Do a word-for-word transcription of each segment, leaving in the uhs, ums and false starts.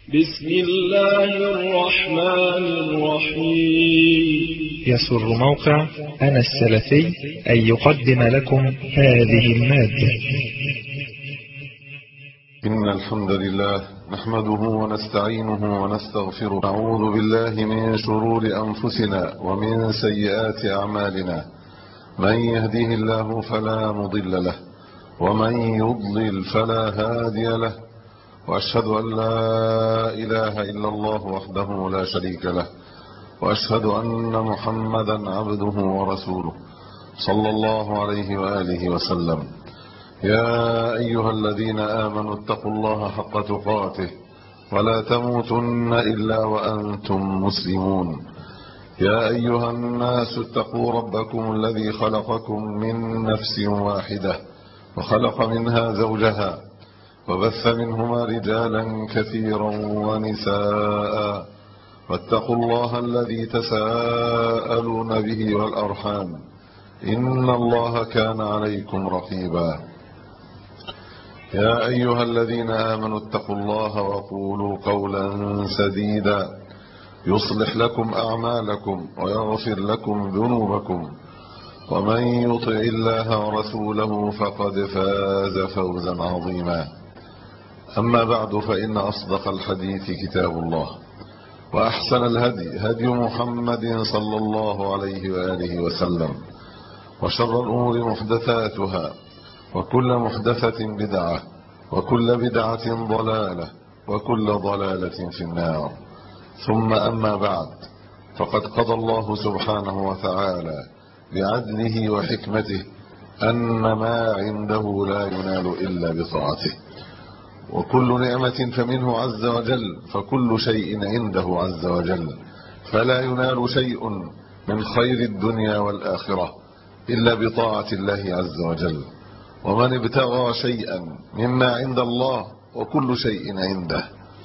بسم الله الرحمن الرحيم. يسر موقع أنا السلفي أن يقدم لكم هذه المادة. إن الحمد لله نحمده ونستعينه ونستغفره، نعوذ بالله من شرور أنفسنا ومن سيئات أعمالنا، من يهديه الله فلا مضل له ومن يضلل فلا هادي له، وأشهد أن لا إله إلا الله وحده لا شريك له، وأشهد أن محمدا عبده ورسوله صلى الله عليه وآله وسلم. يا أيها الذين آمنوا اتقوا الله حق تقاته ولا تموتن إلا وأنتم مسلمون. يا أيها الناس اتقوا ربكم الذي خلقكم من نفس واحدة وخلق منها زوجها وبث منهما رجالا كثيرا ونساء، واتقوا الله الذي تساءلون به والأرحام إن الله كان عليكم رقيبا. يا أيها الذين آمنوا اتقوا الله وقولوا قولا سديدا يصلح لكم أعمالكم ويغفر لكم ذنوبكم، ومن يطع الله ورسوله فقد فاز فوزا عظيما. أما بعد، فإن أصدق الحديث كتاب الله، وأحسن الهدي هدي محمد صلى الله عليه وآله وسلم، وشر الأمور محدثاتها، وكل محدثة بدعة، وكل بدعة ضلالة، وكل ضلالة في النار. ثم أما بعد، فقد قضى الله سبحانه وتعالى بعدله وحكمته أن ما عنده لا ينال إلا بطاعته، وكل نعمة فمنه عز وجل، فكل شيء عنده عز وجل، فلا ينال شيء من خير الدنيا والآخرة إلا بطاعة الله عز وجل. ومن ابتغى شيئا مما عند الله وكل شيء عنده،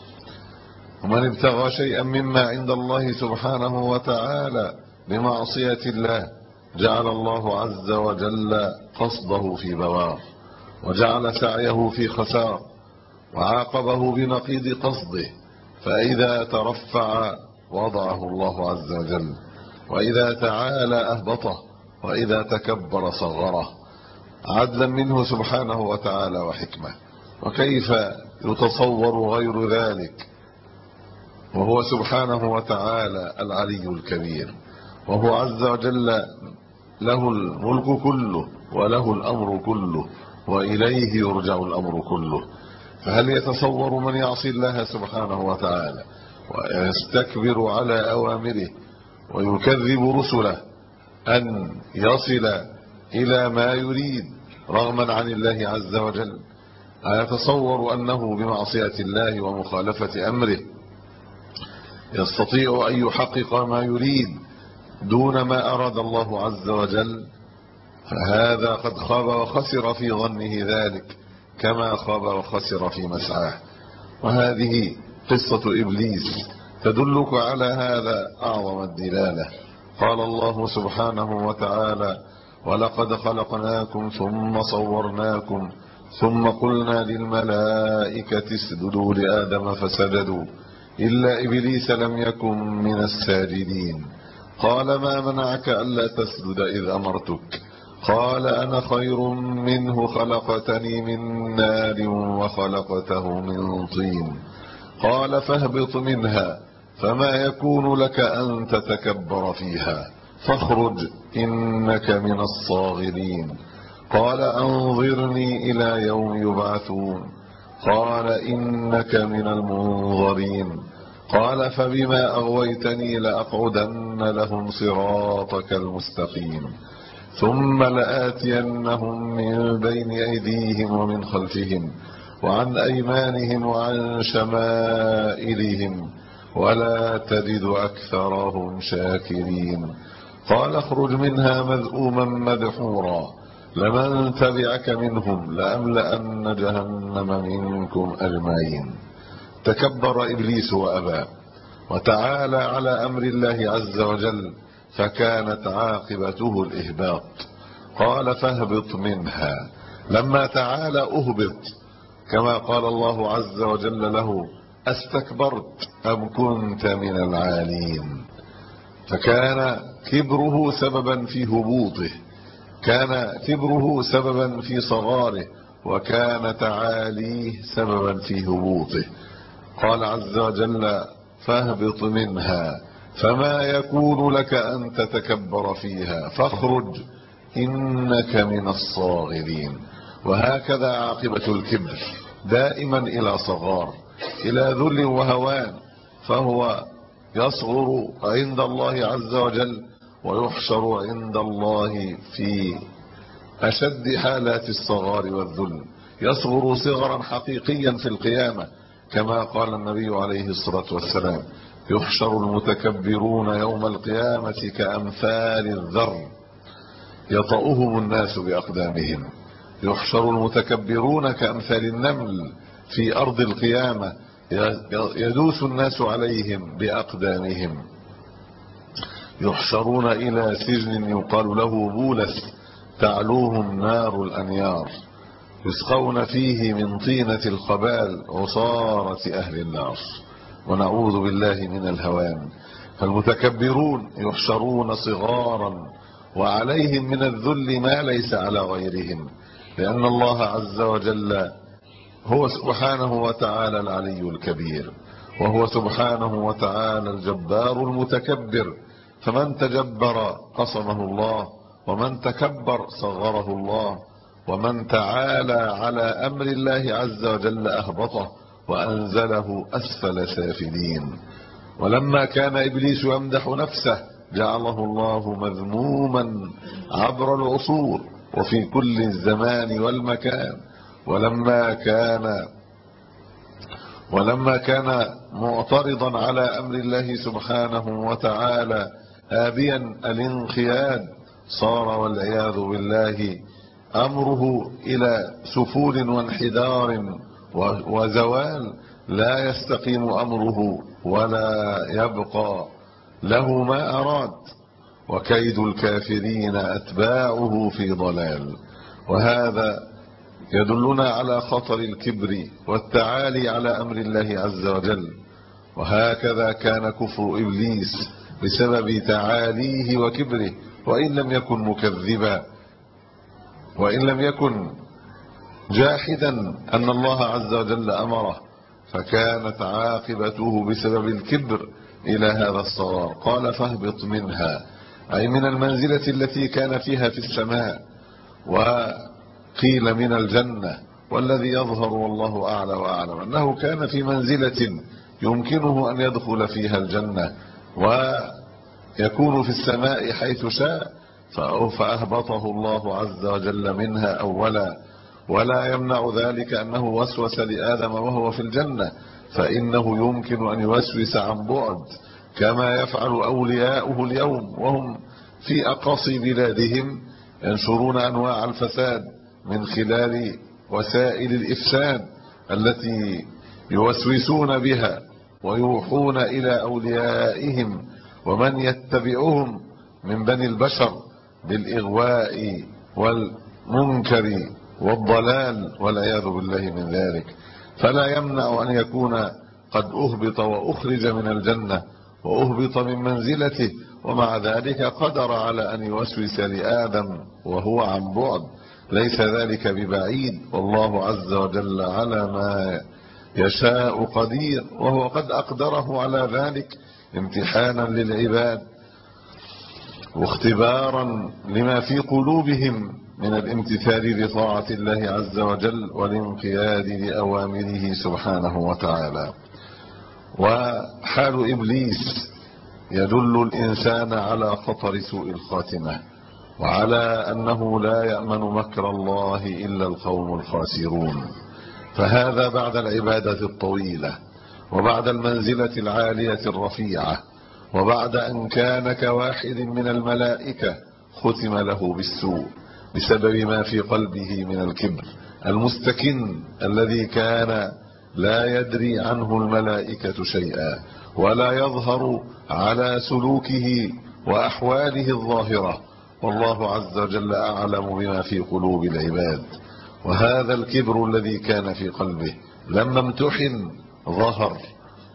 ومن ابتغى شيئا مما عند الله سبحانه وتعالى بمعصية الله جعل الله عز وجل قصده في بوار، وجعل سعيه في خسار، وعاقبه بنقيض قصده. فإذا ترفع وضعه الله عز وجل، وإذا تعالى أهبطه، وإذا تكبر صغره، عدلا منه سبحانه وتعالى وحكمة. وكيف يتصور غير ذلك وهو سبحانه وتعالى العلي الكبير، وهو عز وجل له الملك كله وله الأمر كله وإليه يرجع الأمر كله. فهل يتصور من يعصي الله سبحانه وتعالى ويستكبر على أوامره ويكذب رسله أن يصل إلى ما يريد رغما عن الله عز وجل؟ أيتصور أنه بمعصية الله ومخالفة أمره يستطيع أن يحقق ما يريد دون ما أراد الله عز وجل؟ فهذا قد خاب وخسر في ظنه ذلك كما خاب وخسر في مسعاه. وهذه قصة إبليس تدلك على هذا أعظم الدلالة. قال الله سبحانه وتعالى: ولقد خلقناكم ثم صورناكم ثم قلنا للملائكة اسجدوا لآدم فسجدوا إلا إبليس لم يكن من الساجدين. قال: ما منعك ألا تسجد إذ أمرتك؟ قال: أنا خير منه، خلقتني من نار وخلقته من طين. قال: فاهبط منها فما يكون لك أن تتكبر فيها فاخرج إنك من الصاغرين. قال: أنظرني إلى يوم يبعثون. قال: إنك من المنظرين. قال: فبما أغويتني لأقعدن لهم صراطك المستقيم ثم لآتينهم من بين أيديهم ومن خلفهم وعن أيمانهم وعن شمائلهم ولا تجد أكثرهم شاكرين. قال: اخرج منها مذءوما مدحورا لمن تبعك منهم لأملأن جهنم منكم أجمعين. تكبر إبليس وأبى وتعالى على أمر الله عز وجل، فكانت عاقبته الإهباط. قال: فاهبط منها. لما تعالى أهبط كما قال الله عز وجل له: أستكبرت أم كنت من العالين. فكان كبره سببا في هبوطه، كان كبره سببا في صغاره، وكان تعاليه سببا في هبوطه. قال عز وجل: فاهبط منها فما يكون لك أن تتكبر فيها فاخرج إنك من الصاغرين. وهكذا عاقبة الكبر، دائما إلى صغار، إلى ذل وهوان، فهو يصغر عند الله عز وجل ويحشر عند الله في أشد حالات الصغار والذل. يصغر صغرا حقيقيا في القيامة، كما قال النبي عليه الصلاة والسلام: يحشر المتكبرون يوم القيامة كأمثال الذر يطأهم الناس بأقدامهم. يحشر المتكبرون كأمثال النمل في أرض القيامة يدوس الناس عليهم بأقدامهم. يحشرون إلى سجن يقال له بولس تعلوهم نار الأنيار، يسقون فيه من طينة الخبال عصارة أهل النار، ونعوذ بالله من الهوان. فالمتكبرون يحشرون صغارا وعليهم من الذل ما ليس على غيرهم، لأن الله عز وجل هو سبحانه وتعالى العلي الكبير، وهو سبحانه وتعالى الجبار المتكبر. فمن تجبر قصمه الله، ومن تكبر صغره الله، ومن تعالى على أمر الله عز وجل أهبطه وأنزله أسفل سافلين. ولما كان إبليس يمدح نفسه جعله الله مذموما عبر العصور وفي كل الزمان والمكان. ولما كان ولما كان معترضا على أمر الله سبحانه وتعالى آبيا الانقياد، صار والعياذ بالله أمره إلى سفول وانحدار وزوال، لا يستقيم أمره ولا يبقى له ما أراد. وكيد الكافرين أتباعه في ضلال. وهذا يدلنا على خطر الكبر والتعالي على أمر الله عز وجل. وهكذا كان كفر إبليس بسبب تعاليه وكبره، وإن لم يكن مكذبا، وإن لم يكن جاحدا أن الله عز وجل أمره، فكانت عاقبته بسبب الكبر إلى هذا الصغار. قال: فاهبط منها، أي من المنزلة التي كان فيها في السماء، وقيل من الجنة. والذي يظهر والله أعلى وأعلم أنه كان في منزلة يمكنه أن يدخل فيها الجنة ويكون في السماء حيث شاء، فأهبطه الله عز وجل منها أولا. ولا يمنع ذلك أنه وسوس لآدم وهو في الجنة، فإنه يمكن أن يوسوس عن بعد كما يفعل أولياؤه اليوم وهم في أقاصي بلادهم، ينشرون أنواع الفساد من خلال وسائل الإفساد التي يوسوسون بها ويوحون إلى أوليائهم ومن يتبعهم من بني البشر بالإغواء والمنكر والضلال والعياذ بالله من ذلك. فلا يمنع أن يكون قد أهبط وأخرج من الجنة وأهبط من منزلته، ومع ذلك قدر على أن يوسوس لآدم وهو عن بعد، ليس ذلك ببعيد، والله عز وجل على ما يشاء قدير، وهو قد أقدره على ذلك امتحانا للعباد واختبارا لما في قلوبهم من الامتثال لطاعة الله عز وجل والانقياد لأوامره سبحانه وتعالى. وحال إبليس يدل الإنسان على خطر سوء الخاتمة، وعلى أنه لا يأمن مكر الله إلا القوم الخاسرون. فهذا بعد العبادة الطويلة، وبعد المنزلة العالية الرفيعة، وبعد أن كان كواحد من الملائكة ختم له بالسوء بسبب ما في قلبه من الكبر المستكن الذي كان لا يدري عنه الملائكة شيئا، ولا يظهر على سلوكه وأحواله الظاهرة، والله عز وجل أعلم بما في قلوب العباد. وهذا الكبر الذي كان في قلبه لما امتحن ظهر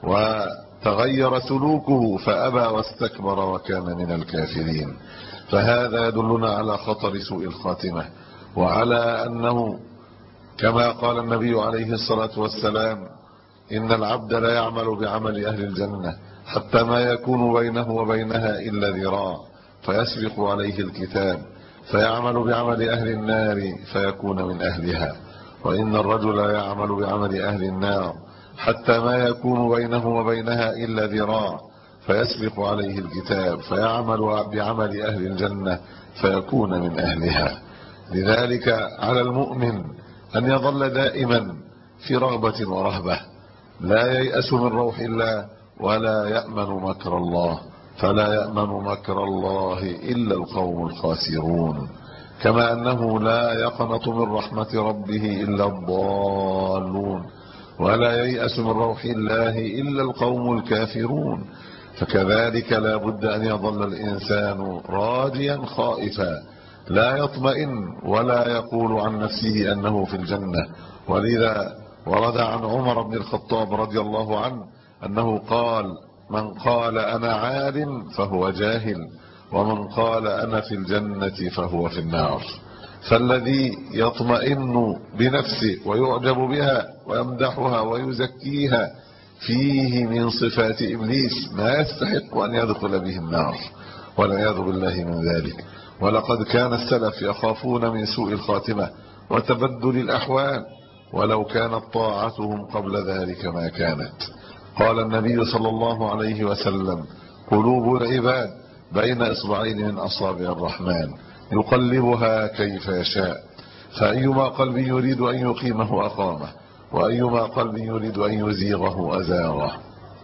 وتغير سلوكه فأبى واستكبر وكان من الكافرين. فهذا يدلنا على خطر سوء الخاتمة، وعلى أنه كما قال النبي عليه الصلاة والسلام: إن العبد لا يعمل بعمل أهل الجنة حتى ما يكون بينه وبينها إلا ذراع فيسبق عليه الكتاب فيعمل بعمل أهل النار فيكون من أهلها، وإن الرجل لا يعمل بعمل أهل النار حتى ما يكون بينه وبينها إلا ذراع فيسبق عليه الكتاب فيعمل بعمل أهل الجنة فيكون من أهلها. لذلك على المؤمن أن يظل دائما في رغبة ورهبة، لا ييأس من روح الله ولا يأمن مكر الله، فلا يأمن مكر الله إلا القوم الخاسرون، كما أنه لا يقنط من رحمة ربه إلا الضالون، ولا ييأس من روح الله إلا القوم الكافرون. فكذلك لا بد أن يظل الإنسان راجيا خائفا لا يطمئن ولا يقول عن نفسه أنه في الجنة. ولذا ورد عن عمر بن الخطاب رضي الله عنه أنه قال: من قال أنا عالم فهو جاهل، ومن قال أنا في الجنة فهو في النار. فالذي يطمئن بنفسه ويعجب بها ويمدحها ويزكيها فيه من صفات إبليس ما يستحق أن يدخل به النار، والعياذ بالله من ذلك. ولقد كان السلف يخافون من سوء الخاتمة وتبدل الأحوال، ولو كانت طاعتهم قبل ذلك ما كانت. قال النبي صلى الله عليه وسلم: قلوب العباد بين إصبعين من أصابع الرحمن يقلبها كيف يشاء، فأيما قلب يريد أن يقيمه أقامه، وأيما قلب يريد أن يزيغه أزاغه.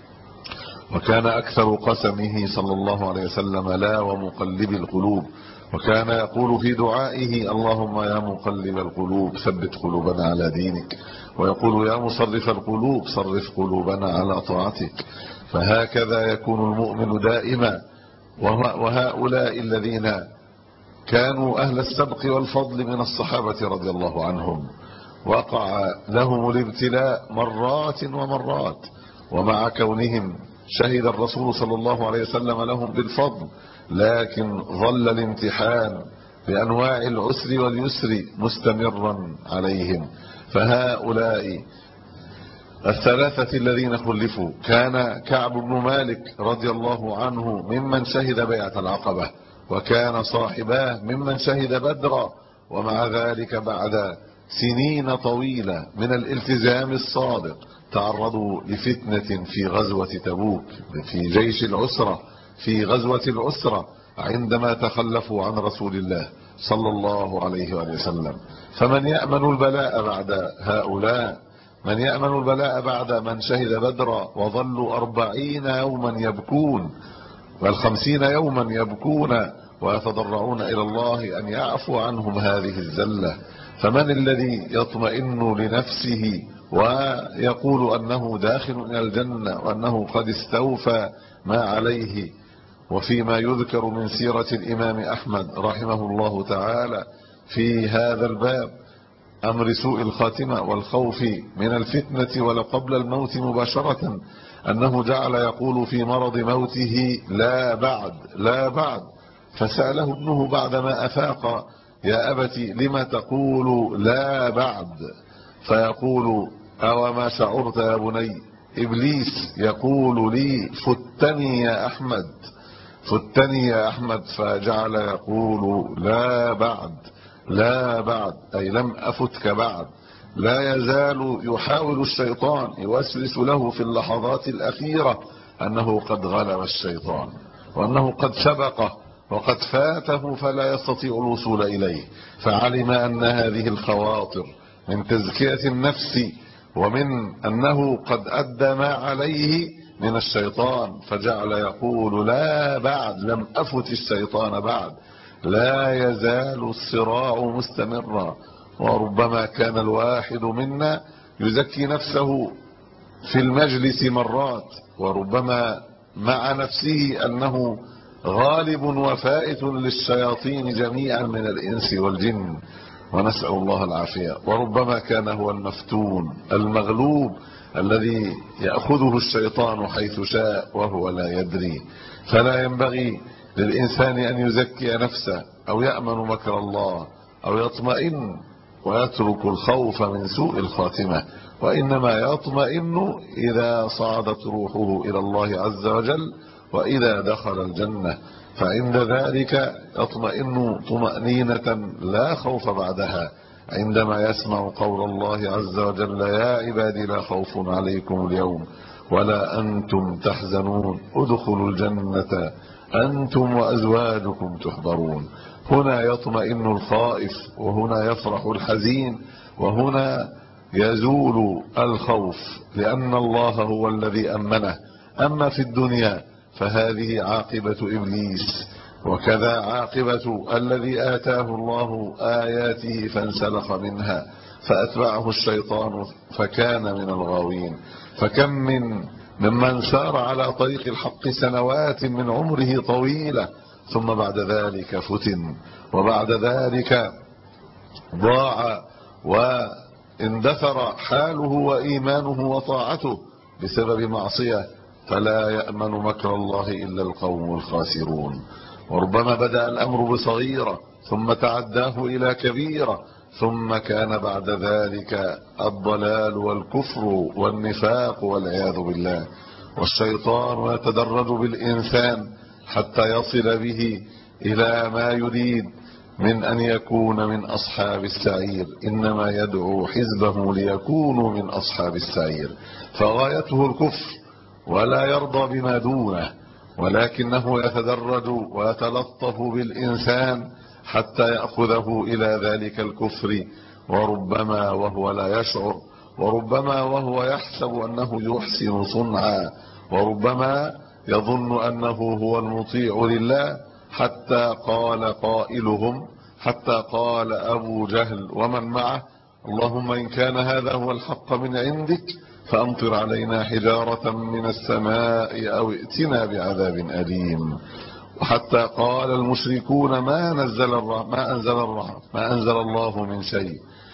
وكان أكثر قسمه صلى الله عليه وسلم: لا ومقلب القلوب. وكان يقول في دعائه: اللهم يا مقلب القلوب ثبت قلوبنا على دينك، ويقول: يا مصرف القلوب صرف قلوبنا على طاعتك. فهكذا يكون المؤمن دائما. وهؤلاء الذين كانوا أهل السبق والفضل من الصحابة رضي الله عنهم وقع لهم الابتلاء مرات ومرات، ومع كونهم شهد الرسول صلى الله عليه وسلم لهم بالفضل، لكن ظل الامتحان بأنواع العسر واليسر مستمرا عليهم. فهؤلاء الثلاثة الذين خلفوا كان كعب بن مالك رضي الله عنه ممن شهد بيعة العقبة، وكان صاحباه ممن شهد بدرا، ومع ذلك بعد سنين طويلة من الالتزام الصادق تعرضوا لفتنة في غزوة تبوك، في جيش العسرة، في غزوة العسرة، عندما تخلفوا عن رسول الله صلى الله عليه وسلم. فمن يأمن البلاء بعد هؤلاء؟ من يأمن البلاء بعد من شهد بدرا وظلوا أربعين يوما يبكون، بل خمسين يوما يبكون ويتضرعون إلى الله أن يعفو عنهم هذه الزلة؟ فمن الذي يطمئن لنفسه ويقول أنه داخل إلى الجنة وأنه قد استوفى ما عليه؟ وفيما يذكر من سيرة الإمام أحمد رحمه الله تعالى في هذا الباب أمر سوء الخاتمة والخوف من الفتنة ولو قبل الموت مباشرة، أنه جعل يقول في مرض موته: لا بعد لا بعد. فسأله ابنه بعدما أفاق: يا أبت لم تقول لا بعد؟ فيقول: أو ما شعرت يا بني؟ إبليس يقول لي: فتني يا أحمد، فتني يا أحمد. فجعل يقول: لا بعد لا بعد، أي لم أفتك بعد. لا يزال يحاول الشيطان يوسوس له في اللحظات الأخيرة أنه قد غلب الشيطان، وأنه قد سبقه وقد فاته فلا يستطيع الوصول إليه. فعلم أن هذه الخواطر من تزكية النفس، ومن أنه قد أدى ما عليه من الشيطان، فجعل يقول: لا بعد، لم أفت الشيطان بعد. لا يزال الصراع مستمرا. وربما كان الواحد منا يزكي نفسه في المجلس مرات، وربما مع نفسه أنه غالب وفائت للشياطين جميعا من الإنس والجن، ونسأل الله العافية. وربما كان هو المفتون المغلوب الذي يأخذه الشيطان حيث شاء وهو لا يدري. فلا ينبغي للإنسان أن يزكي نفسه أو يأمن مكر الله أو يطمئن ويترك الخوف من سوء الخاتمة، وإنما يطمئن إذا صعدت روحه إلى الله عز وجل وإذا دخل الجنة، فعند ذلك يطمئن طمأنينة لا خوف بعدها عندما يسمع قول الله عز وجل: يا عبادي لا خوف عليكم اليوم ولا أنتم تحزنون ادخلوا الجنة أنتم وأزواجكم تحبرون. هنا يطمئن الخائف، وهنا يفرح الحزين، وهنا يزول الخوف، لأن الله هو الذي أمنه. أما في الدنيا فهذه عاقبة إبليس، وكذا عاقبة الذي آتاه الله آياته فانسلخ منها فأتبعه الشيطان فكان من الغاوين. فكم من ممن سار على طريق الحق سنوات من عمره طويلة ثم بعد ذلك فتن، وبعد ذلك ضاع واندثر حاله وإيمانه وطاعته بسبب معصية. فلا يأمن مكر الله إلا القوم الخاسرون. وربما بدأ الأمر بصغيرة ثم تعداه إلى كبيرة، ثم كان بعد ذلك الضلال والكفر والنفاق والعياذ بالله. والشيطان يتدرج بالإنسان حتى يصل به إلى ما يريد من أن يكون من أصحاب السعير. إنما يدعو حزبه ليكونوا من أصحاب السعير، فغايته الكفر ولا يرضى بما دونه، ولكنه يتدرج ويتلطف بالإنسان حتى يأخذه إلى ذلك الكفر، وربما وهو لا يشعر، وربما وهو يحسب أنه يحسن صنعا، وربما يظن أنه هو المطيع لله. حتى قال قائلهم، حتى قال أبو جهل ومن معه: اللهم إن كان هذا هو الحق من عندك فأمطر علينا حجارة من السماء أو ائتنا بعذاب أليم. وحتى قال المشركون ما نزل ما أنزل ما أنزل الله من شيء.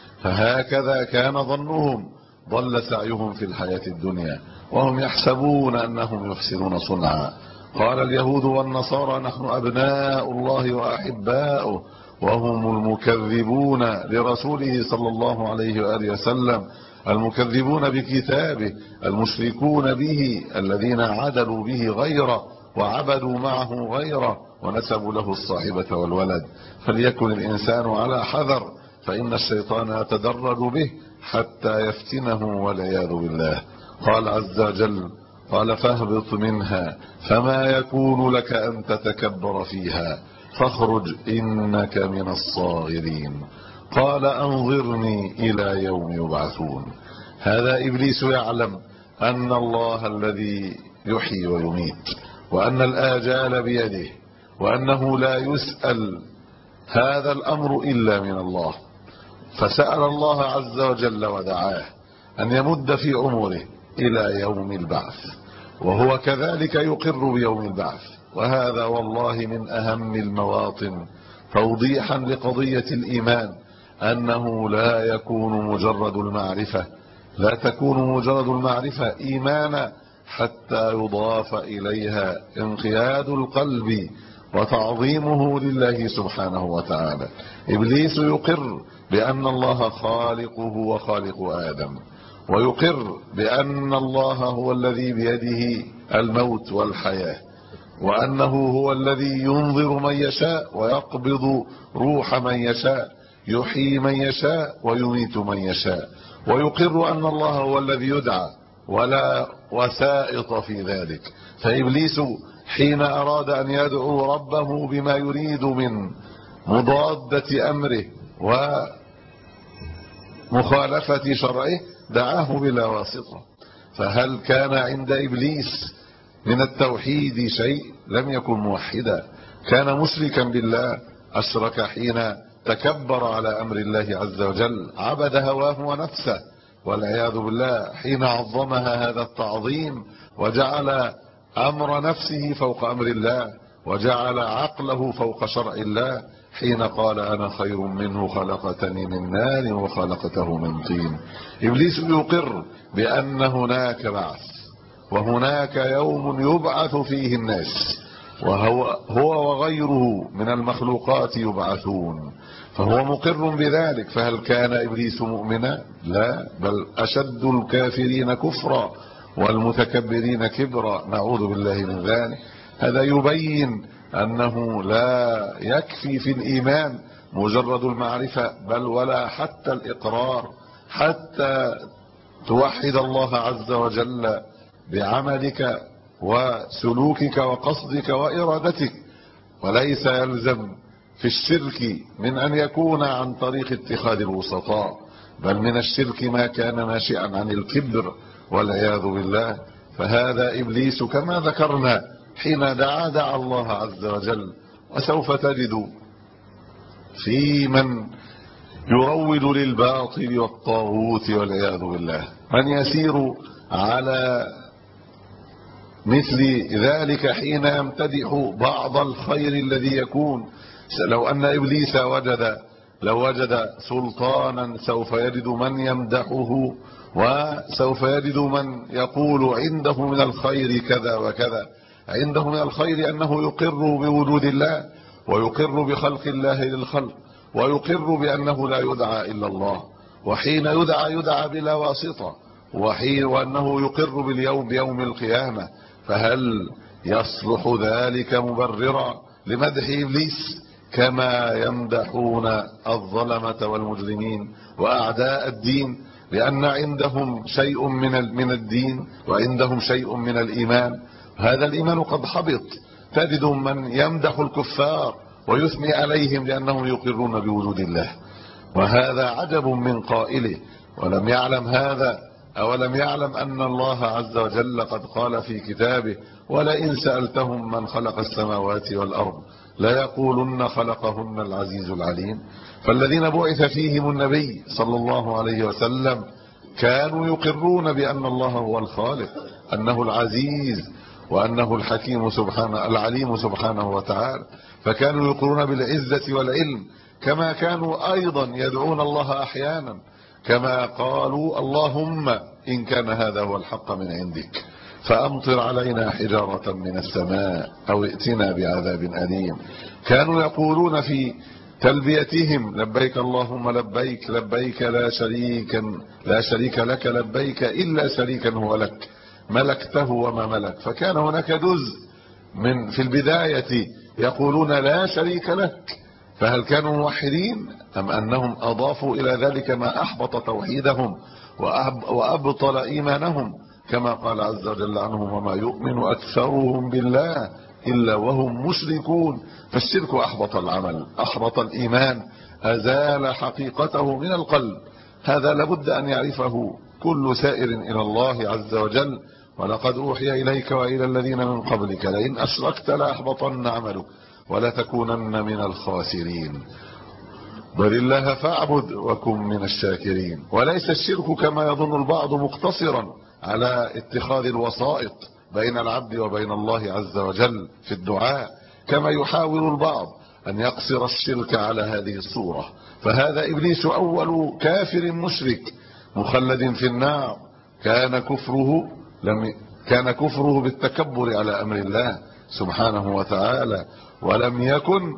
فهكذا كان ظنهم، ضل سعيهم في الحياة الدنيا وهم يحسبون أنهم يحسنون صنعا. قال اليهود والنصارى نحن أبناء الله وأحباؤه وهم المكذبون لرسوله صلى الله عليه وآله وسلم، المكذبون بكتابه، المشركون به، الذين عدلوا به غيره وعبدوا معه غيره ونسبوا له الصاحبة والولد. فليكن الإنسان على حذر، فإن الشيطان يتدرج به حتى يفتنه والعياذ بالله. قال عز وجل: قال فاهبط منها فما يكون لك أن تتكبر فيها فاخرج إنك من الصاغرين. قال أنظرني إلى يوم يبعثون. هذا إبليس يعلم أن الله الذي يحيي ويميت، وأن الآجال بيده، وأنه لا يسأل هذا الأمر إلا من الله. فسأل الله عز وجل ودعاه أن يمد في عمره إلى يوم البعث، وهو كذلك يقر بيوم البعث. وهذا والله من أهم المواطن توضيحا لقضية الإيمان، أنه لا يكون مجرد المعرفة لا تكون مجرد المعرفة إيمانا حتى يضاف إليها انقياد القلب وتعظيمه لله سبحانه وتعالى. إبليس يقر بأن الله خالقه وخالق آدم، ويقر بأن الله هو الذي بيده الموت والحياة، وأنه هو الذي ينظر من يشاء ويقبض روح من يشاء، يحيي من يشاء ويميت من يشاء. ويقر أن الله هو الذي يدعى ولا وسائط في ذلك. فإبليس حين أراد أن يدعو ربه بما يريد من مضادة أمره ومخالفة شرعه دعاه بلا واسطة. فهل كان عند إبليس من التوحيد شيء؟ لم يكن موحدا، كان مشركا بالله. أشرك حين تكبر على أمر الله عز وجل، عبد هواه ونفسه والعياذ بالله. حين عظمها هذا التعظيم وجعل أمر نفسه فوق أمر الله، وجعل عقله فوق شرع الله، حين قال أنا خير منه خلقتني من نار وخلقته من طين. إبليس يقر بأن هناك بعث وهناك يوم يبعث فيه الناس، وهو هو وغيره من المخلوقات يبعثون، فهو مقر بذلك. فهل كان إبليس مؤمنا؟ لا، بل أشد الكافرين كفرا والمتكبرين كبرا، نعوذ بالله من ذلك. هذا يبين أنه لا يكفي في الإيمان مجرد المعرفة، بل ولا حتى الإقرار، حتى توحد الله عز وجل بعملك وسلوكك وقصدك وإرادتك. وليس يلزم في الشرك من أن يكون عن طريق اتخاذ الوسطاء، بل من الشرك ما كان ناشئا عن الكبر والعياذ بالله. فهذا إبليس كما ذكرنا حين دعا دعا الله عز وجل. وسوف تجد في من يروج للباطل والطاغوت والعياذ بالله من يسير على مثل ذلك حين يمتدح بعض الخير الذي يكون. لو أن إبليس وجد لو وجد سلطانا سوف يجد من يمدحه، وسوف يجد من يقول عنده من الخير كذا وكذا. عنده من الخير أنه يقر بوجود الله، ويقر بخلق الله للخلق، ويقر بأنه لا يدعى إلا الله، وحين يدعى يدعى بلا واسطة، وحين وأنه يقر باليوم بيوم القيامة. فهل يصلح ذلك مبررا لمدح إبليس كما يمدحون الظلمة والمجرمين وأعداء الدين، لأن عندهم شيء من من الدين وعندهم شيء من الإيمان؟ هذا الإيمان قد حبط. تجد من يمدح الكفار ويثني عليهم لأنهم يقرون بوجود الله، وهذا عجب من قائله. ولم يعلم هذا أولم يعلم أن الله عز وجل قد قال في كتابه ولئن سألتهم من خلق السماوات والأرض ليقولن خلقهن العزيز العليم. فالذين بعث فيهم النبي صلى الله عليه وسلم كانوا يقرون بأن الله هو الخالق، أنه العزيز، وأنه الحكيم سبحانه العليم سبحانه وتعالى. فكانوا يقرون بالعزة والعلم، كما كانوا أيضا يدعون الله أحيانا، كما قالوا اللهم إن كان هذا هو الحق من عندك فأمطر علينا حجارة من السماء أو ائتنا بعذاب أليم. كانوا يقولون في تلبيتهم لبيك اللهم لبيك لبيك لا شريك لا شريك لك لبيك إلا شريكا هو لك ملكته وما ملك. فكان هناك جزء من في البداية يقولون لا شريك لك، فهل كانوا موحدين أم أنهم أضافوا إلى ذلك ما أحبط توحيدهم وأبطل إيمانهم؟ كما قال عز وجل عنهم وما يؤمن أكثرهم بالله إلا وهم مشركون. فالشرك أحبط العمل، أحبط الإيمان، أزال حقيقته من القلب. هذا لابد أن يعرفه كل سائر إلى الله عز وجل. ولقد أوحي إليك وإلى الذين من قبلك لئن أشركت لأحبطن عملك ولتكونن من الخاسرين بل الله فاعبد وكن من الشاكرين. وليس الشرك كما يظن البعض مقتصرا على اتخاذ الوسائط بين العبد وبين الله عز وجل في الدعاء، كما يحاول البعض أن يقصر الشرك على هذه الصورة. فهذا إبليس أول كافر مشرك مخلد في النار. كان كفره لم كان كفره بالتكبر على أمر الله سبحانه وتعالى، ولم يكن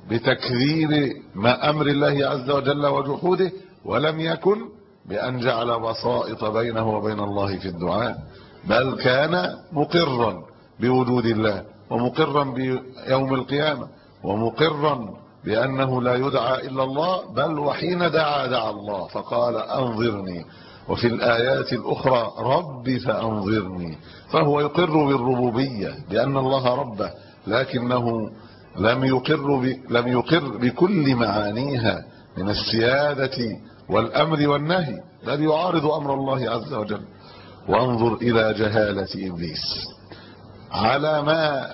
بتكذيب ما أمر الله عز وجل وجحوده، ولم يكن بأن جعل وسائط بينه وبين الله في الدعاء، بل كان مقرا بوجود الله، ومقرا بيوم القيامة، ومقرا بأنه لا يدعى إلا الله، بل وحين دعا دعا الله فقال أنظرني، وفي الآيات الأخرى رب فأنظرني. فهو يقر بالربوبية بأن الله ربه، لكنه لم يقر ب... لم يقر بكل معانيها من السيادة والأمر والنهي، بل يعارض أمر الله عز وجل. وانظر إلى جهالة إبليس على ما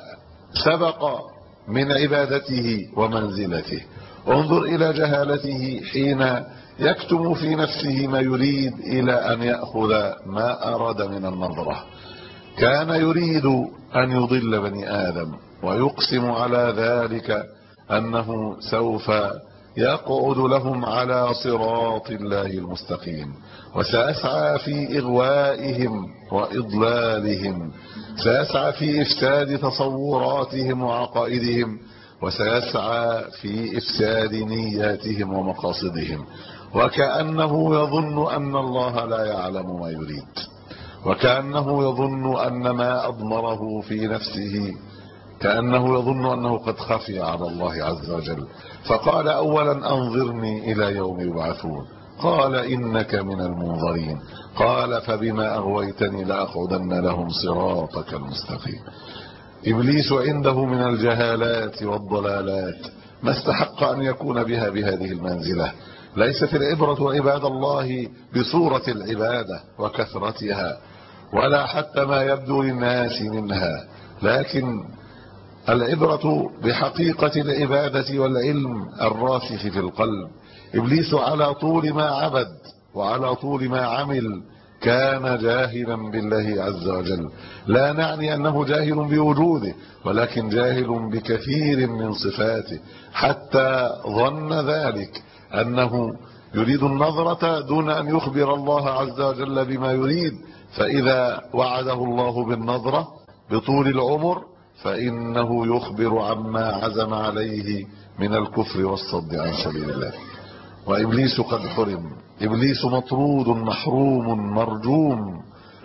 سبق من عبادته ومنزلته. انظر إلى جهالته حين يكتم في نفسه ما يريد إلى أن يأخذ ما أراد من النظرة. كان يريد أن يضل بني آدم ويقسم على ذلك أنه سوف يقعد لهم على صراط الله المستقيم، وسأسعى في إغوائهم وإضلالهم، سيسعى في إفساد تصوراتهم وعقائدهم، وسيسعى في إفساد نياتهم ومقاصدهم، وكأنه يظن أن الله لا يعلم ما يريد، وكأنه يظن أن ما أضمره في نفسه كأنه يظن أنه قد خفي على الله عز وجل. فقال أولا أنظرني إلى يوم يبعثون، قال إنك من المنظرين، قال فبما أغويتني لأقعدن لهم صراطك المستقيم. إبليس عنده من الجهالات والضلالات ما استحق أن يكون بها بهذه المنزلة. ليست العبرة عباد الله بصورة العبادة وكثرتها، ولا حتى ما يبدو للناس منها، لكن العبرة بحقيقة العبادة والعلم الراسخ في القلب. إبليس على طول ما عبد وعلى طول ما عمل كان جاهلا بالله عز وجل، لا نعني أنه جاهل بوجوده، ولكن جاهل بكثير من صفاته، حتى ظن ذلك أنه يريد النظرة دون أن يخبر الله عز وجل بما يريد، فإذا وعده الله بالنظرة بطول العمر فإنه يخبر عما عزم عليه من الكفر والصد عن سبيل الله. وإبليس قد حرم، إبليس مطرود محروم مرجوم،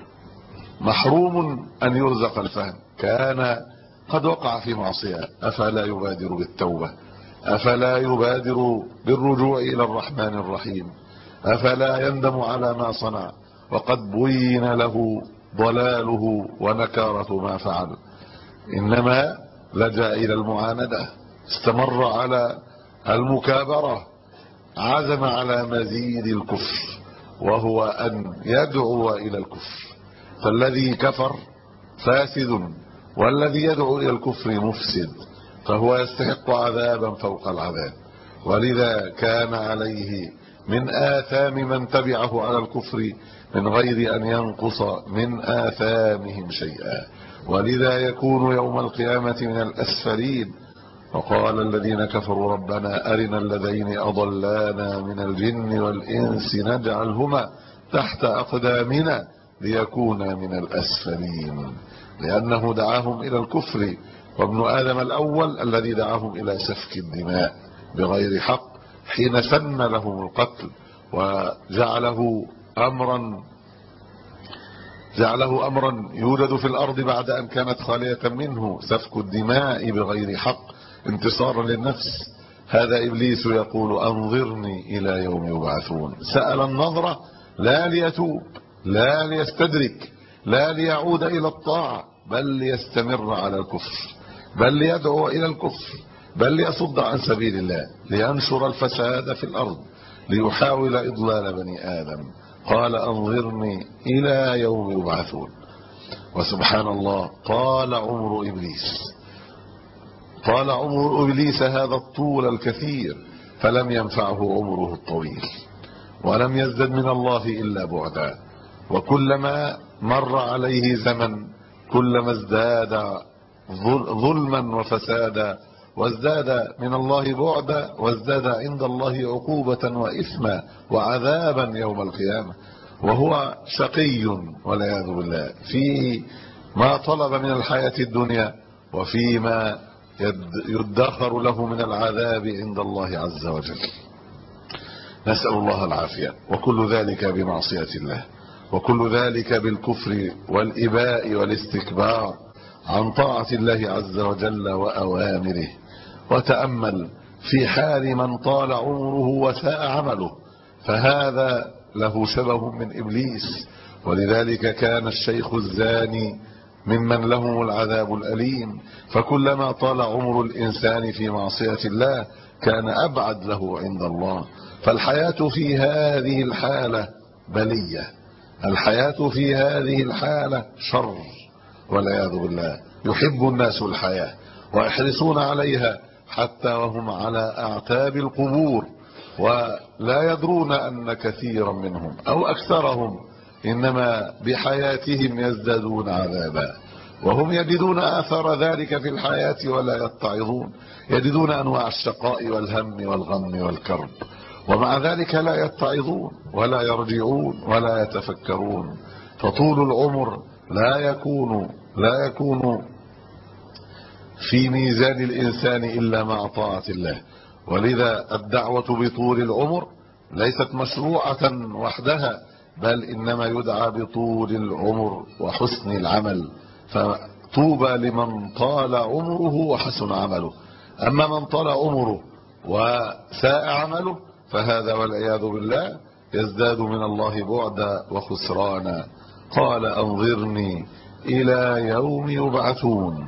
محروم أن يرزق الفهم. كان قد وقع في معصية، أفلا يبادر بالتوبة، أفلا يبادر بالرجوع إلى الرحمن الرحيم، أفلا يندم على ما صنع وقد بين له ضلاله ونكارة ما فعل؟ إنما لجأ إلى المعاندة، استمر على المكابرة، عزم على مزيد الكفر، وهو أن يدعو إلى الكفر. فالذي كفر فاسد، والذي يدعو إلى الكفر مفسد، فهو يستحق عذابا فوق العذاب. ولذا كان عليه من آثام من تبعه على الكفر من غير أن ينقص من آثامهم شيئا، ولذا يكون يوم القيامة من الأسفلين. وقال الذين كفروا ربنا أرنا الذين أضلانا من الجن والإنس نجعلهما تحت أقدامنا ليكونا من الأسفلين، لأنه دعاهم إلى الكفر، وابن آدم الأول الذي دعاهم إلى سفك الدماء بغير حق حين سن لهم القتل وجعله أمرا جعله أمرا يوجد في الأرض بعد أن كانت خالية منه، سفك الدماء بغير حق انتصارا للنفس. هذا إبليس يقول أنظرني إلى يوم يبعثون. سأل النظرة لا ليتوب، لا ليستدرك، لا ليعود إلى الطاعة، بل ليستمر على الكفر، بل ليدعو إلى الكفر، بل ليصد عن سبيل الله، لينشر الفساد في الأرض، ليحاول إضلال بني آدم. قال أنظرني إلى يوم يبعثون. وسبحان الله، طال عمر إبليس، طال عمر إبليس هذا الطول الكثير، فلم ينفعه عمره الطويل، ولم يزدد من الله إلا بعدا. وكلما مر عليه زمن كلما ازداد ظلما وفسادا، وازداد من الله بعدا، وازداد عند الله عقوبة وإثما وعذابا يوم القيامة. وهو شقي والعياذ بالله في ما طلب من الحياة الدنيا، وفيما يدخر له من العذاب عند الله عز وجل. نسأل الله العافية. وكل ذلك بمعصية الله، وكل ذلك بالكفر والإباء والاستكبار عن طاعة الله عز وجل وأوامره. وتأمل في حال من طال عمره وساء عمله، فهذا له شبه من إبليس. ولذلك كان الشيخ الزاني ممن له العذاب الأليم، فكلما طال عمر الإنسان في معصية الله كان أبعد له عند الله. فالحياة في هذه الحالة بلية، الحياة في هذه الحالة شر والعياذ بالله. يحب الناس الحياة ويحرصون عليها حتى وهم على أعتاب القبور، ولا يدرون أن كثيرا منهم أو أكثرهم إنما بحياتهم يزدادون عذابا. وهم يجدون آثار ذلك في الحياة ولا يتعظون، يجدون أنواع الشقاء والهم والغم والكرب، ومع ذلك لا يتعظون ولا يرجعون ولا يتفكرون. فطول العمر لا يكون لا يكون في ميزان الإنسان إلا مع طاعة الله. ولذا الدعوة بطول العمر ليست مشروعة وحدها، بل إنما يدعى بطول العمر وحسن العمل. فطوبى لمن طال عمره وحسن عمله. أما من طال عمره وساء عمله فهذا والعياذ بالله يزداد من الله بعدا وخسرانا. قال أنظرني إلى يوم يبعثون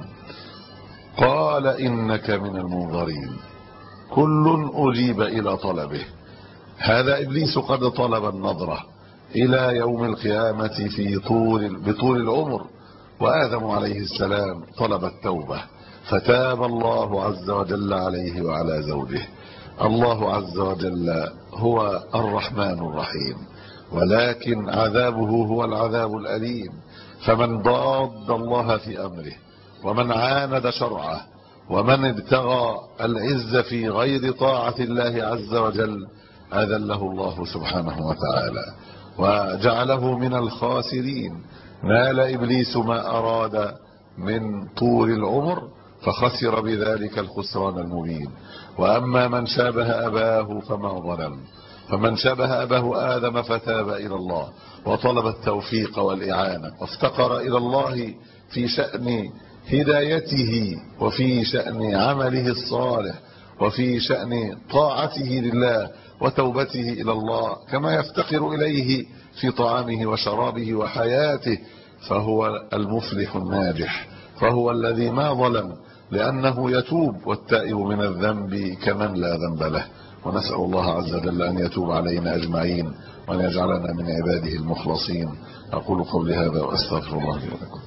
قال إنك من المنظرين. كل أجيب إلى طلبه. هذا إبليس قد طلب النظرة إلى يوم القيامة في طول بطول العمر، وآدم عليه السلام طلب التوبة فتاب الله عز وجل عليه وعلى زوجه. الله عز وجل هو الرحمن الرحيم، ولكن عذابه هو العذاب الأليم. فمن ضاد الله في أمره ومن عاند شرعه ومن ابتغى العز في غير طاعة الله عز وجل أذله الله سبحانه وتعالى وجعله من الخاسرين. نال إبليس ما أراد من طول العمر فخسر بذلك الخسران المبين. وأما من شابه أباه فما ظلم، فمن شابه أباه آدم فتاب إلى الله وطلب التوفيق والإعانة وافتقر إلى الله في شأن هدايته وفي شأن عمله الصالح وفي شأن طاعته لله وتوبته إلى الله كما يفتقر إليه في طعامه وشرابه وحياته، فهو المفلح الناجح، فهو الذي ما ظلم لأنه يتوب، والتائب من الذنب كمن لا ذنب له. ونسأل الله عز وجل أن يتوب علينا أجمعين وأن يجعلنا من عباده المخلصين. أقول قولي هذا وأستغفر الله لي ولكم.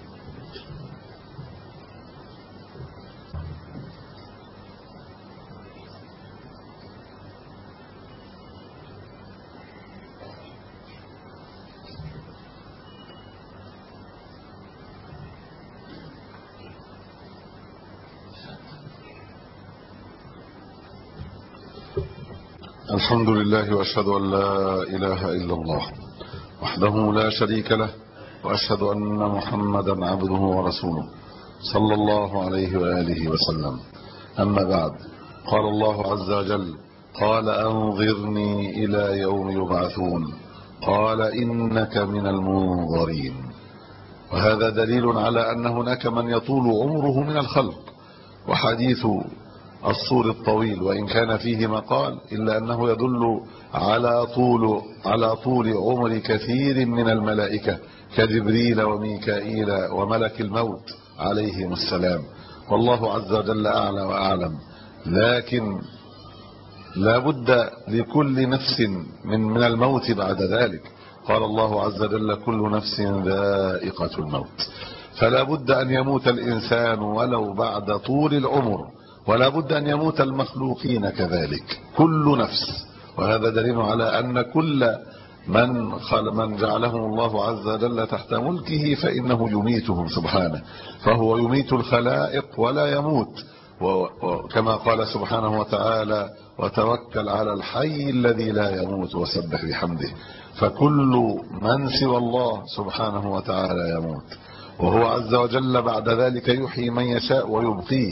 الحمد لله وأشهد أن لا إله إلا الله وحده لا شريك له، وأشهد أن محمدا عبده ورسوله صلى الله عليه وآله وسلم. أما بعد، قال الله عز وجل: قال أنظرني إلى يوم يبعثون قال إنك من المنظرين. وهذا دليل على أن هناك من يطول عمره من الخلق. وحديث الصور الطويل وإن كان فيه مقال إلا أنه يدل على طول على طول عمر كثير من الملائكة كجبريل وميكائيل وملك الموت عليهم السلام، والله عز وجل أعلى وأعلم. لكن لا بد لكل نفس من من الموت بعد ذلك. قال الله عز وجل: كل نفس ذائقة الموت. فلا بد أن يموت الإنسان ولو بعد طول العمر، ولا بد أن يموت المخلوقين كذلك، كل نفس. وهذا دليل على أن كل من من جعلهم الله عز وجل تحت ملكه فإنه يميتهم سبحانه، فهو يميت الخلائق ولا يموت. وكما قال سبحانه وتعالى: وتوكل على الحي الذي لا يموت وسبح بحمده. فكل من سوى الله سبحانه وتعالى يموت، وهو عز وجل بعد ذلك يحيي من يشاء ويبقيه.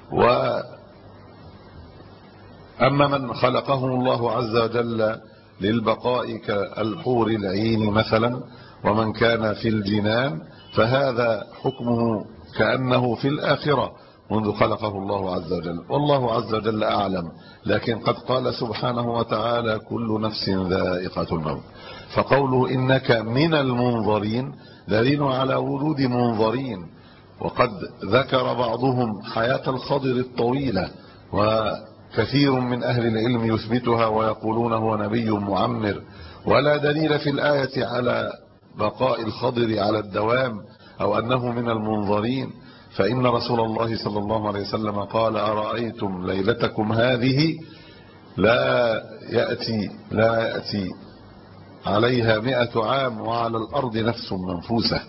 وأما من خلقه الله عز وجل للبقاء كالحور العين مثلا، ومن كان في الجنان فهذا حكمه كأنه في الآخرة منذ خلقه الله عز وجل، والله عز وجل أعلم. لكن قد قال سبحانه وتعالى: كل نفس ذائقة الموت. فقوله إنك من المنظرين دليل على وجود منظرين. وقد ذكر بعضهم حياة الخضر الطويلة، وكثير من أهل العلم يثبتها ويقولون هو نبي معمر، ولا دليل في الآية على بقاء الخضر على الدوام أو أنه من المنظرين. فإن رسول الله صلى الله عليه وسلم قال: أرأيتم ليلتكم هذه لا يأتي لا يأتي عليها مئة عام وعلى الأرض نفس منفوسة.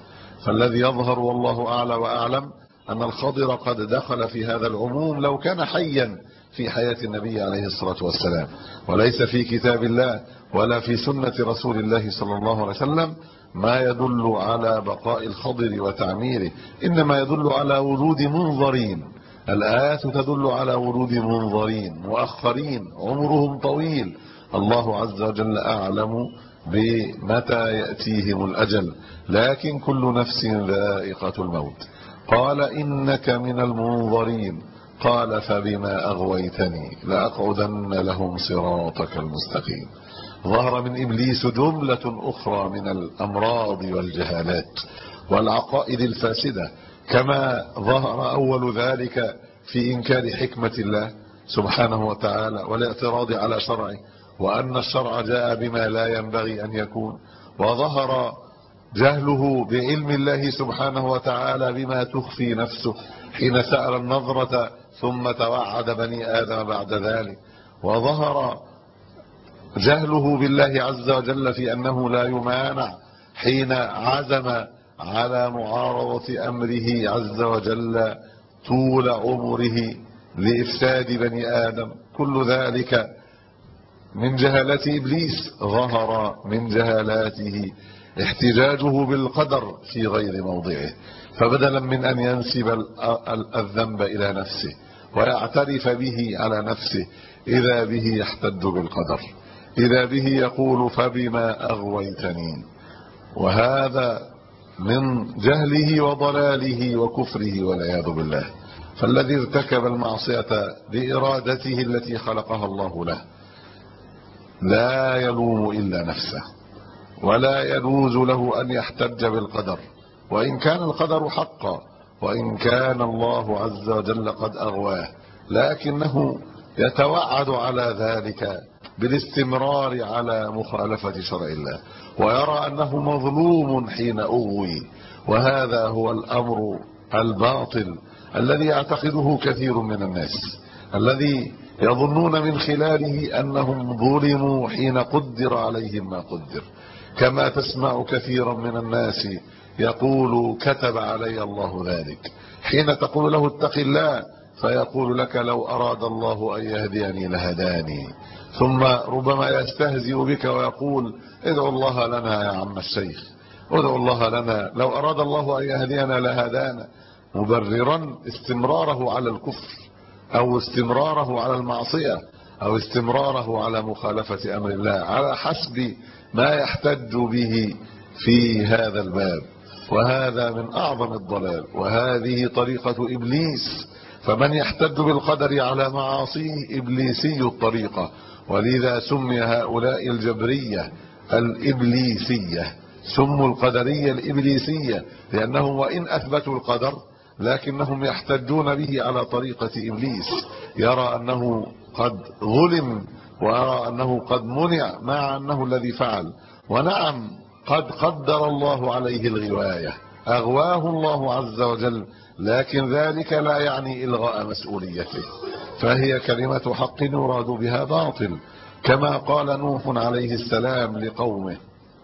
فالذي يظهر والله أعلى وأعلم أن الخضر قد دخل في هذا العموم لو كان حيا في حياة النبي عليه الصلاة والسلام، وليس في كتاب الله ولا في سنة رسول الله صلى الله عليه وسلم ما يدل على بقاء الخضر وتعميره، إنما يدل على وجود منظرين. الآيات تدل على وجود منظرين مؤخرين عمرهم طويل، الله عز وجل أعلم بمتى يأتيهم الأجل، لكن كل نفس ذائقة الموت. قال إنك من المنظرين، قال فبما أغويتني لأقعدن لهم صراطك المستقيم. ظهر من إبليس جملة أخرى من الأمراض والجهالات والعقائد الفاسدة، كما ظهر أول ذلك في إنكار حكمة الله سبحانه وتعالى والاعتراض على شرعه، وأن الشرع جاء بما لا ينبغي أن يكون، وظهر جهله بعلم الله سبحانه وتعالى بما تخفي نفسه حين سأل النظرة ثم توعد بني آدم بعد ذلك، وظهر جهله بالله عز وجل في أنه لا يمانع حين عزم على معارضة أمره عز وجل طول عمره لإفساد بني آدم. كل ذلك من جهالات إبليس. ظهر من جهالاته احتجاجه بالقدر في غير موضعه، فبدلا من أن ينسب الذنب إلى نفسه ويعترف به على نفسه، إذا به يحتج بالقدر، إذا به يقول فبما أغويتني، وهذا من جهله وضلاله وكفره والعياذ بالله. فالذي ارتكب المعصية بإرادته التي خلقها الله له لا يلوم إلا نفسه، ولا يجوز له أن يحتج بالقدر، وإن كان القدر حقا، وإن كان الله عز وجل قد أغواه، لكنه يتوعد على ذلك بالاستمرار على مخالفة شرع الله، ويرى أنه مظلوم حين أغوي. وهذا هو الأمر الباطل الذي يعتقده كثير من الناس، الذي يظنون من خلاله أنهم ظلموا حين قدر عليهم ما قدر. كما تسمع كثيرا من الناس يقول كتب علي الله ذلك، حين تقول له اتق الله فيقول لك لو أراد الله أن يهديني لهداني. ثم ربما يستهزئ بك ويقول ادعو الله لنا يا عم الشيخ، ادعو الله لنا، لو أراد الله أن يهدينا لهدانا، مبررا استمراره على الكفر أو استمراره على المعصية أو استمراره على مخالفة أمر الله على حسب ما يحتج به في هذا الباب. وهذا من أعظم الضلال، وهذه طريقة إبليس. فمن يحتج بالقدر على معاصيه إبليسي الطريقة، ولذا سمي هؤلاء الجبرية الإبليسية، سموا القدرية الإبليسية، لأنهم وإن أثبتوا القدر لكنهم يحتجون به على طريقة إبليس، يرى أنه قد ظلم ويرى أنه قد منع مع أنه الذي فعل. ونعم قد قدر الله عليه الغواية، أغواه الله عز وجل، لكن ذلك لا يعني إلغاء مسؤوليته، فهي كلمة حق يراد بها باطل، كما قال نوح عليه السلام لقومه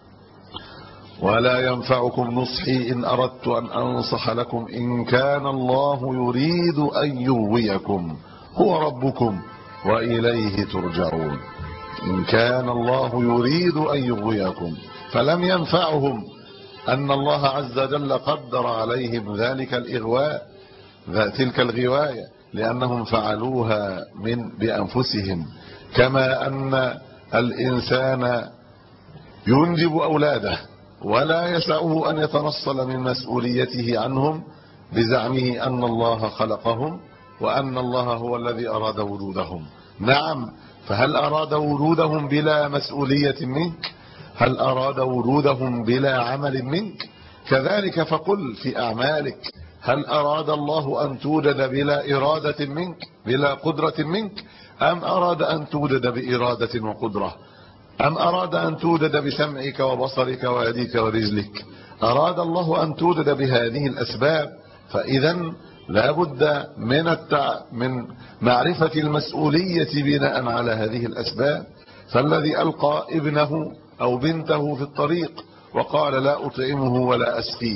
ولا ينفعكم نصحي إن أردت أن أنصح لكم إن كان الله يريد أن يغويكم هو ربكم وإليه ترجعون. إن كان الله يريد أن يغويكم، فلم ينفعهم أن الله عز وجل قدر عليهم ذلك الإغواء، تلك الغواية، لأنهم فعلوها من بأنفسهم. كما أن الإنسان ينجب أولاده ولا يسعه أن يتنصل من مسؤوليته عنهم بزعمه أن الله خلقهم وأن الله هو الذي أراد وجودهم. نعم، فهل أراد وجودهم بلا مسؤولية منك؟ هل أراد وجودهم بلا عمل منك؟ كذلك فقل في أعمالك، هل أراد الله أن توجد بلا إرادة منك، بلا قدرة منك، أم أراد أن توجد بإرادة وقدرة؟ أم أراد أن توجد بسمعك وبصرك ويديك ورجلك؟ أراد الله أن توجد بهذه الأسباب. فإذا لا بد من التع... من معرفة المسؤولية بناء على هذه الأسباب. فالذي ألقى ابنه أو بنته في الطريق وقال لا أطعمه ولا أسقيه،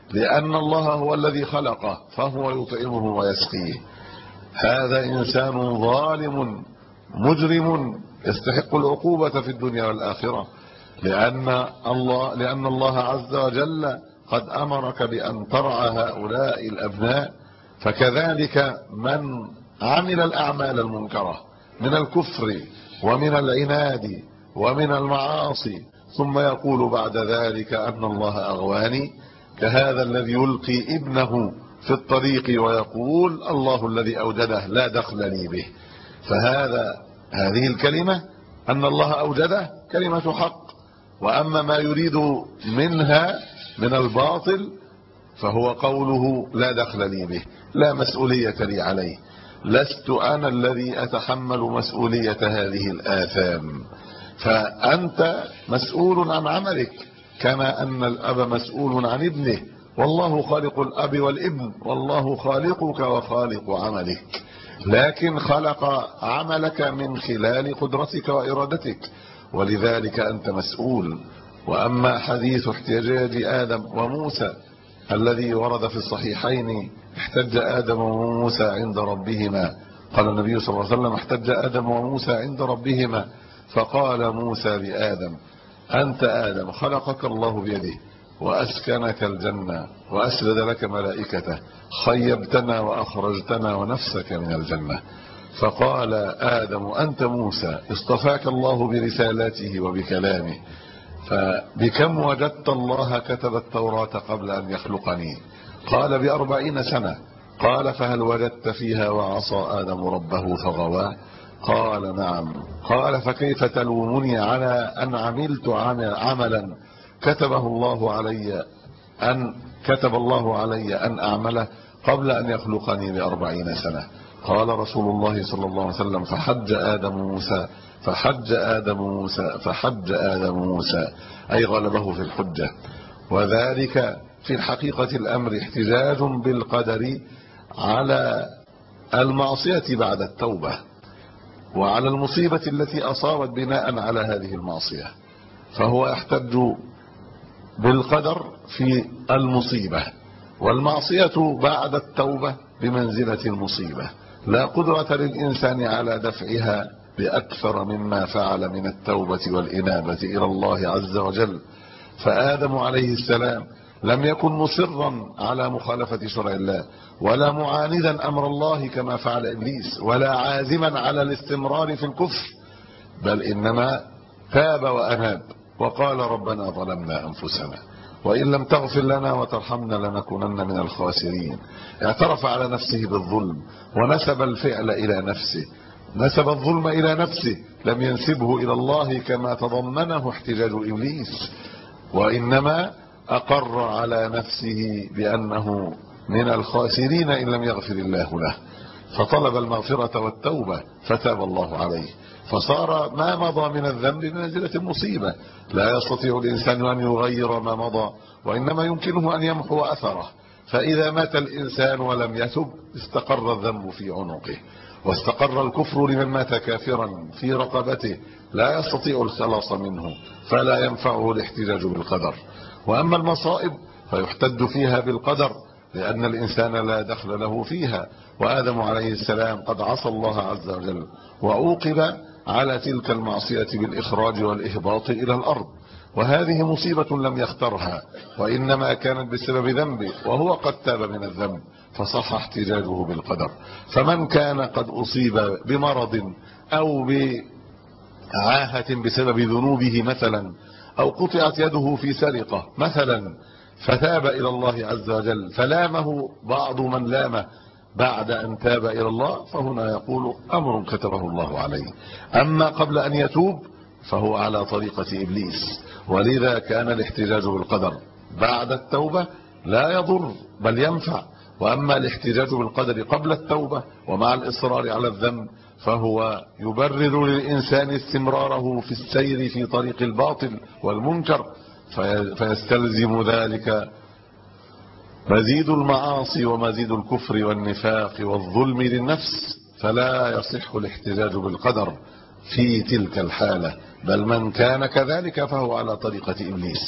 لأن الله هو الذي خلقه فهو يطعمه ويسقيه. هذا إنسان ظالم مجرم يستحق العقوبة في الدنيا والآخرة، لأن الله لأن الله عز وجل قد أمرك بأن ترعى هؤلاء الأبناء. فكذلك من عمل الأعمال المنكرة من الكفر ومن العناد ومن المعاصي ثم يقول بعد ذلك أن الله أغواني، كهذا الذي يلقي ابنه في الطريق ويقول الله الذي أوجده لا دخل لي به. فهذا هذه الكلمة أن الله أوجده كلمة حق، وأما ما يريد منها من الباطل فهو قوله لا دخل لي به، لا مسؤولية لي عليه، لست أنا الذي أتحمل مسؤولية هذه الآثام. فأنت مسؤول عن عملك كما أن الأب مسؤول عن ابنه، والله خالق الأب والابن، والله خالقك وخالق عملك، لكن خلق عملك من خلال قدرتك وإرادتك، ولذلك أنت مسؤول. وأما حديث احتجاج آدم وموسى الذي ورد في الصحيحين، احتج آدم وموسى عند ربهما، قال النبي صلى الله عليه وسلم احتج آدم وموسى عند ربهما فقال موسى لآدم أنت آدم خلقك الله بيده وأسكنك الجنة وأسجد لك ملائكته، خيبتنا وأخرجتنا ونفسك من الجنة. فقال آدم أنت موسى اصطفاك الله برسالاته وبكلامه، فبكم وجدت الله كتب التوراة قبل أن يخلقني؟ قال بأربعين سنة. قال فهل وجدت فيها وعصى آدم ربه فغوى؟ قال نعم. قال فكيف تلومني على أن عملت عملا كتبه الله علي أن كتب الله علي أن أعمله قبل أن يخلقني بأربعين سنة؟ قال رسول الله صلى الله عليه وسلم فحج آدم موسى فحج آدم موسى فحج آدم موسى أي غلبه في الحجة. وذلك في الحقيقة الأمر احتجاج بالقدر على المعصية بعد التوبة وعلى المصيبة التي أصابت بناء على هذه المعصية، فهو يحتج بالقدر في المصيبة، والمعصية بعد التوبة بمنزلة المصيبة، لا قدرة للإنسان على دفعها بأكثر مما فعل من التوبة والإنابة إلى الله عز وجل. فآدم عليه السلام لم يكن مصرا على مخالفة شرع الله ولا معاندا أمر الله كما فعل إبليس ولا عازما على الاستمرار في الكفر، بل إنما تاب وأناب وقال ربنا ظلمنا أنفسنا وإن لم تغفر لنا وترحمنا لنكونن من الخاسرين. اعترف على نفسه بالظلم ونسب الفعل إلى نفسه، نسب الظلم إلى نفسه، لم ينسبه إلى الله كما تضمنه احتجاج إبليس، وإنما أقر على نفسه بأنه من الخاسرين إن لم يغفر الله له، فطلب المغفرة والتوبة فتاب الله عليه، فصار ما مضى من الذنب بمنزلة المصيبة. لا يستطيع الإنسان أن يغير ما مضى، وإنما يمكنه أن يمحو أثره. فإذا مات الإنسان ولم يتب استقر الذنب في عنقه، واستقر الكفر لمن مات كافرا في رقبته لا يستطيع الخلاص منه، فلا ينفعه الاحتجاج بالقدر. وأما المصائب فيحتج فيها بالقدر لأن الإنسان لا دخل له فيها، وآدم عليه السلام قد عصى الله عز وجل وعوقب على تلك المعصية بالإخراج والإهباط إلى الأرض، وهذه مصيبة لم يخترها وإنما كانت بسبب ذنبه، وهو قد تاب من الذنب فصح احتجاجه بالقدر. فمن كان قد أصيب بمرض أو بعاهة بسبب ذنوبه مثلا، أو قطعت يده في سرقة مثلا فتاب إلى الله عز وجل فلامه بعض من لامه بعد أن تاب إلى الله، فهنا يقول أمر كتبه الله عليه. أما قبل أن يتوب فهو على طريقة إبليس، ولذا كان الاحتجاج بالقدر بعد التوبة لا يضر بل ينفع. وأما الاحتجاج بالقدر قبل التوبة ومع الإصرار على الذنب فهو يبرر للإنسان استمراره في السير في طريق الباطل والمنكر، فيستلزم ذلك مزيد المعاصي ومزيد الكفر والنفاق والظلم للنفس، فلا يصح الاحتجاج بالقدر في تلك الحالة، بل من كان كذلك فهو على طريقة إبليس.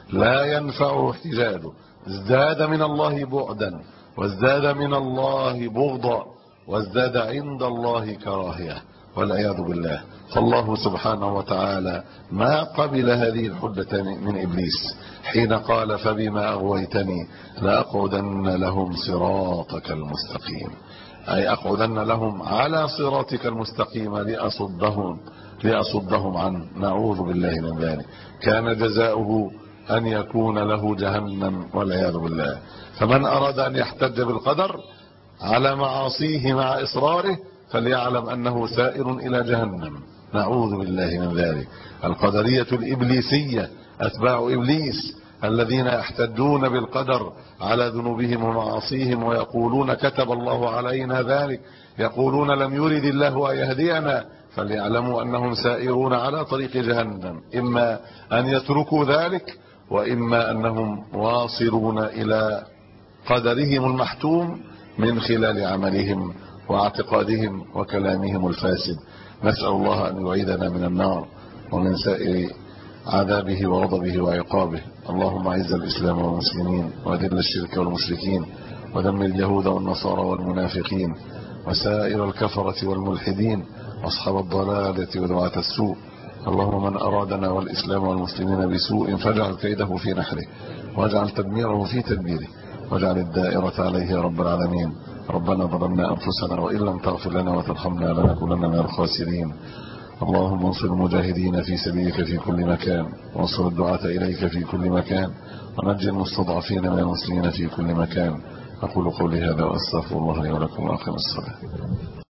لا ينفعه احتجاجه، ازداد من الله بعدا وازداد من الله بغضا وازداد عند الله كراهية والعياذ بالله. فالله سبحانه وتعالى ما قبل هذه الحجة من إبليس حين قال فبما أغويتني لأقعدن لهم صراطك المستقيم، أي أقعدن لهم على صراطك المستقيم لأصدهم لأصدهم عنه. نعوذ بالله من ذلك. كان جزاؤه أن يكون له جهنم والعياذ بالله. فمن أراد أن يحتج بالقدر على معاصيه مع إصراره فليعلم أنه سائر إلى جهنم. نعوذ بالله من ذلك. القدرية الإبليسية أتباع إبليس الذين يحتجون بالقدر على ذنوبهم ومعاصيهم ويقولون كتب الله علينا ذلك، يقولون لم يرد الله أن يهدينا، فليعلموا أنهم سائرون على طريق جهنم، إما أن يتركوا ذلك وإما أنهم واصلون إلى قدرهم المحتوم من خلال عملهم واعتقادهم وكلامهم الفاسد. نسأل الله أن يعيذنا من النار ومن سائر عذابه وغضبه وعقابه. اللهم اعز الإسلام والمسلمين وأذل الشرك والمشركين ودمر اليهود والنصارى والمنافقين وسائر الكفرة والملحدين واصحاب الضلالة ودعاة السوء. اللهم من أرادنا والإسلام والمسلمين بسوء فاجعل كيده في نحره واجعل تدميره في تدبيره واجعل الدائرة عليه يا رب العالمين. ربنا ظلمنا أنفسنا وإن لم تغفر لنا وترحمنا لنكونن من الخاسرين. اللهم انصر المجاهدين في سبيلك في كل مكان وانصر الدعاة إليك في كل مكان ونجي المستضعفين من المسلمين في كل مكان. أقول قولي هذا وأستغفر الله لي ولكم وأقم الصلاة.